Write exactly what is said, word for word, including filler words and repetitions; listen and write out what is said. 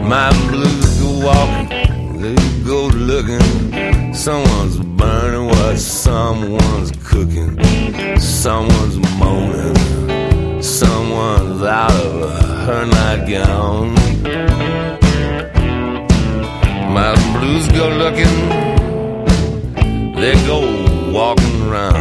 My blues go walking, they go looking. Someone's burning what someone's cooking. Someone's moaning, someone's out of her nightgown. My blues go looking, they go walking around.